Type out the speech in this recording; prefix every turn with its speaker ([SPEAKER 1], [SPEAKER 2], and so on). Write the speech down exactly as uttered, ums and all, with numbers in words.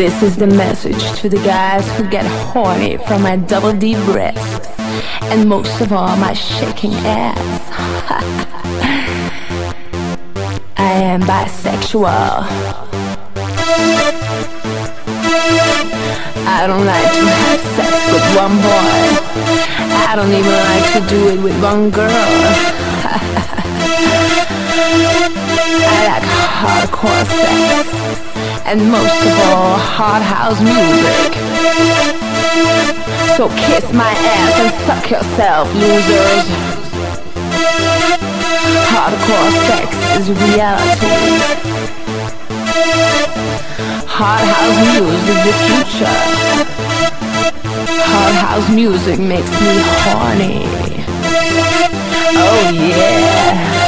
[SPEAKER 1] This is the message to the guys who get horny from my double D breasts, and most of all my shaking ass. I am bisexual. I don't like to have sex with one boy. I don't even like to do it with one girl. I like hardcore sex, and most of all, hard house music. So kiss my ass and suck yourself, losers. Hardcore sex is reality. Hard house music is the future. Hard house music makes me horny. Oh yeah.